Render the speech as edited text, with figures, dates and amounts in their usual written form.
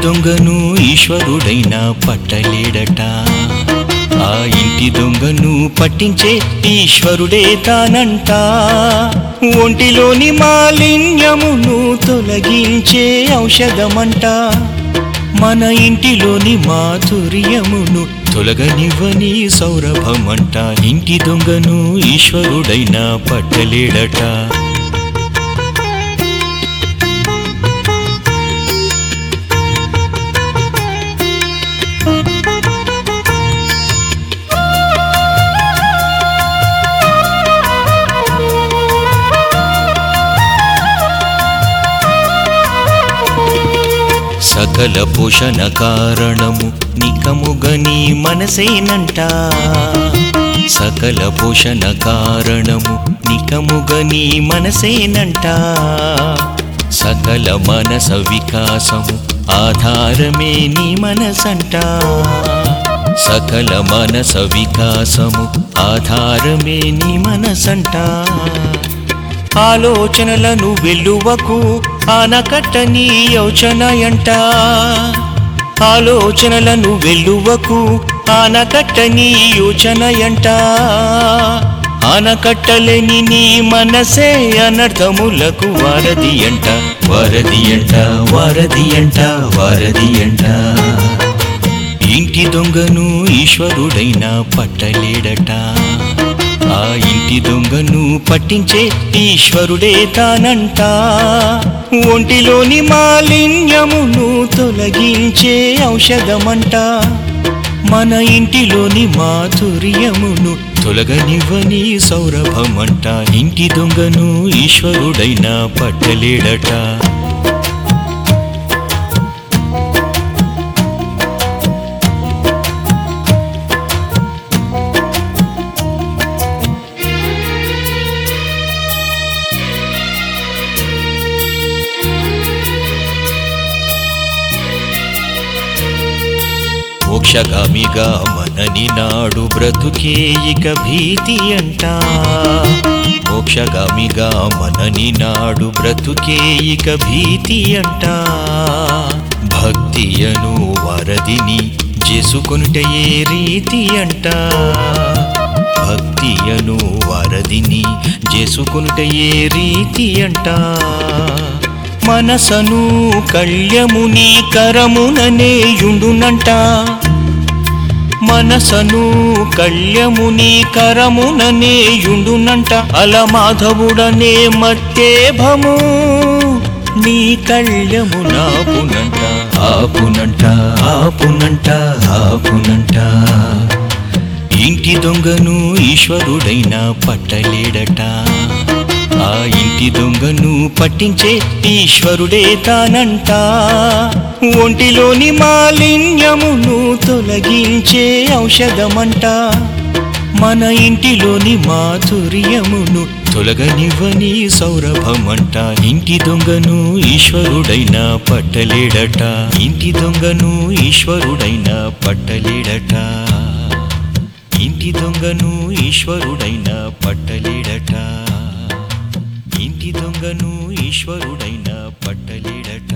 దొంగను ఈశ్వరుడైనా పట్టలేడట. ఆ ఇంటి దొంగను పట్టించే ఈశ్వరుడే తానంట. ఒంటిలోని మాలిన్యమును తొలగించే ఔషధమంట. మన ఇంటిలోని మాధుర్యమును తొలగనివ్వని సౌరభమంట. ఇంటి దొంగను ఈశ్వరుడైనా పట్టలేడట. సకల పోషణ కారణము నికముగని మనసేనంట. సకల పోషణ కారణము నికముగని మనసేనంట. సకల మనస వికాసము ఆధారమే నీ మనసంట. సకల మనస వికాసము ఆధారమే నీ మనసంట. ఆలోచనలను వెల్లువకు ఆనకట్టని యోచనయంట. ఆలోచనలను వెల్లువకు ఆనకట్టని యోచనయంట. ఆనకట్టలేని నీ మనసే అనర్థములకు వారధి అంట. వారధి అంట, వారధి అంట, వారధి అంట. ఇంటి దొంగను ఈశ్వరుడైనా పట్టలేడట. ఆ ఇంటి దొంగను పట్టించే ఈశ్వరుడే తానంట. ఒంటిలోని మాలిన్యమును తొలగించే ఔషధమంట. మన ఇంటిలోని మాధుర్యమును తొలగనివ్వని సౌరభమంట. ఇంటి దొంగను ఈశ్వరుడైనా పట్టలేడట. మోక్షగామిగా మనని నాడు బ్రతుకే ఇక భీతి అంట. మోక్షగామిగా మనని నాడు బ్రతుకే ఇక భీతి అంట. భక్తియను వరదిని చేసుకొనుటే ఏ రీతి అంట. భక్తియను వరదిని చేసుకొనుటే ఏ రీతి అంట. మనసను కళ్యముని కరముననే యుండునంట. మనసను కళ్యముని కరముననే యుండునంట. అలమాధవుడనే మత్తేభము నీ కళ్యమునాపునంట. ఆపునంట, ఆపునంట, ఆపునంట. ఇంటి దొంగను ఈశ్వరుడైనా పట్టలేడట. ఆ ఇంటి దొంగను పట్టించే ఈశ్వరుడే తానంట. ఒంటిలోని మాలిన్యమును తొలగించే ఔషధమంట. మన ఇంటిలోని మాధుర్యమును తొలగనివ్వని సౌరభమంట. ఇంటి దొంగను ఈశ్వరుడైనా పట్టలేడట. ఇంటి దొంగను ఈశ్వరుడైనా పట్టలేడట. ఇంటి దొంగను ఈశ్వరుడైనా పట్టలేడట. ఇంటి దొంగను ఈశ్వరుడైనా పట్టలేడట.